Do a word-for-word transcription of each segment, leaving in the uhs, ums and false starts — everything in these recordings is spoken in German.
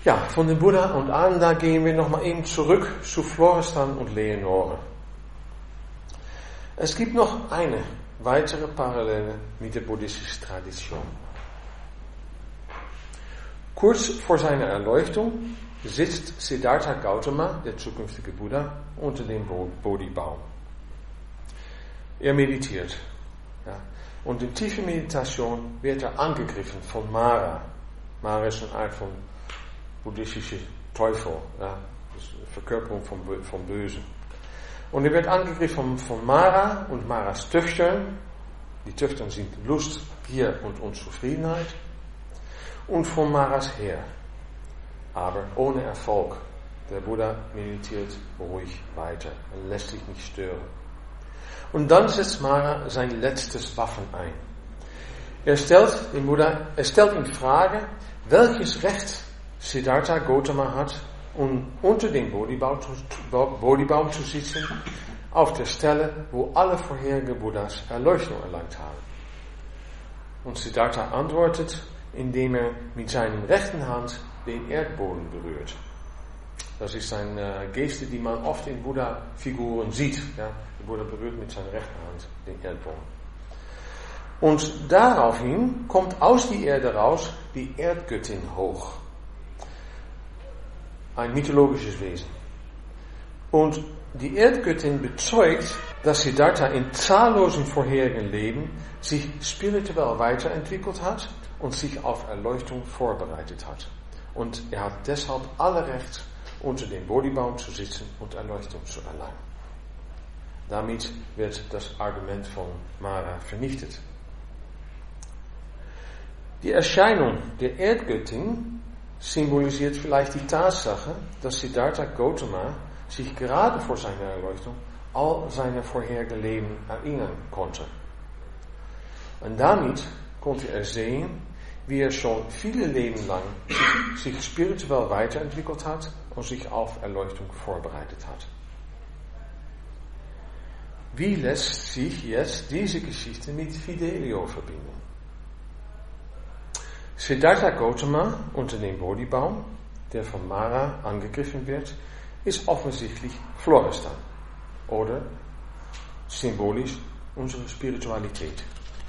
Ja, von dem Buddha und Ananda gehen wir nochmal eben zurück zu Florestan und Leonore. Es gibt noch eine weitere Parallele mit der buddhistischen Tradition. Kurz vor seiner Erleuchtung sitzt Siddhartha Gautama, der zukünftige Buddha, unter dem Bodhibaum. Er meditiert. Ja. Und in tiefe Meditation wird er angegriffen von Mara. Mara ist eine Art von buddhistischer Teufel, ja. Das ist eine Verkörperung vom, vom Bösen. Und er wird angegriffen von Mara und Maras Töchtern. Die Töchter sind Lust, Gier und Unzufriedenheit. Und von Maras Heer. Aber ohne Erfolg. Der Buddha meditiert ruhig weiter. Er lässt sich nicht stören. Und dann setzt Mara sein letztes Waffen ein. Er stellt den Buddha, er stellt in Frage, welches Recht Siddhartha Gautama hat, um unter dem Bodhibaum zu, Bodhibaum zu sitzen, auf der Stelle, wo alle vorherigen Buddhas Erleuchtung erlangt haben. Und Siddhartha antwortet, indem er mit seiner rechten Hand den Erdboden berührt. Das ist eine Geste, die man oft in Buddha-Figuren sieht. Ja? Der Buddha berührt mit seiner rechten Hand den Erdboden. Und daraufhin kommt aus der Erde raus die Erdgöttin hoch. Ein mythologisches Wesen. Und die Erdgöttin bezeugt, dass Siddhartha in zahllosen vorherigen Leben sich spirituell weiterentwickelt hat und sich auf Erleuchtung vorbereitet hat. Und er hat deshalb alle Recht, unter dem Bodhibaum zu sitzen und Erleuchtung zu erlangen. Damit wird das Argument von Mara vernichtet. Die Erscheinung der Erdgöttin symbolisiert vielleicht die Tatsache, dass Siddhartha Gautama sich gerade vor seiner Erleuchtung all seine vorherigen Leben erinnern konnte. Und damit konnte er sehen, wie er schon viele Leben lang sich spirituell weiterentwickelt hat und sich auf Erleuchtung vorbereitet hat. Wie lässt sich jetzt diese Geschichte mit Fidelio verbinden? Siddhartha Gautama unter dem Bodhibaum, der von Mara angegriffen wird, ist offensichtlich Florestan oder symbolisch unsere Spiritualität.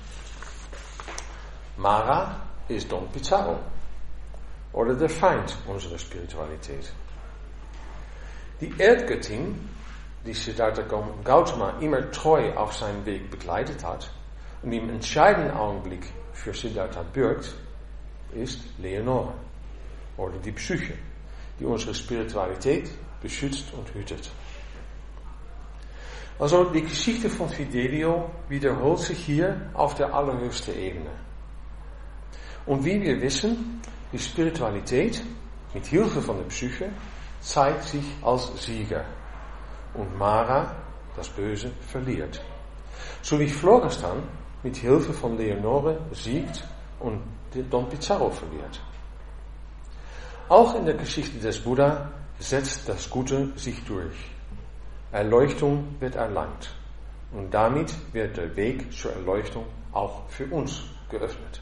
Mara ist Don Pizarro oder der Feind unserer Spiritualität. Die Erdgöttin, die Siddhartha Gautama immer treu auf seinem Weg begleitet hat und im entscheidenden Augenblick für Siddhartha bürgt, ist Leonore oder die Psyche, die unsere Spiritualität beschützt und hütet. Also die Geschichte von Fidelio wiederholt sich hier auf der allerhöchsten Ebene. Und wie wir wissen, die Spiritualität mit Hilfe von der Psyche zeigt sich als Sieger. Und Mara, das Böse, verliert. So wie Florestan mit Hilfe von Leonore siegt und Don Pizarro verliert. Auch in der Geschichte des Buddha setzt das Gute sich durch. Erleuchtung wird erlangt. Und damit wird der Weg zur Erleuchtung auch für uns geöffnet.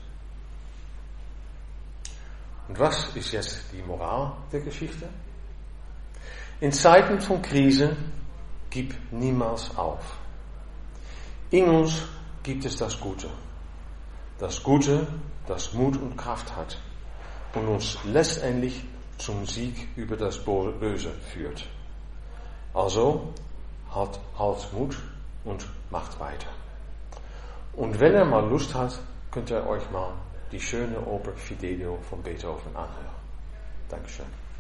Und was ist jetzt die Moral der Geschichte? In Zeiten von Krise gib niemals auf. In uns gibt es das Gute. Das Gute, das Mut und Kraft hat und uns letztendlich zum Sieg über das Böse führt. Also, halt, halt Mut und macht weiter. Und wenn ihr mal Lust habt, könnt ihr euch mal die schöne Oper Fidelio von Beethoven anhören. Dankeschön.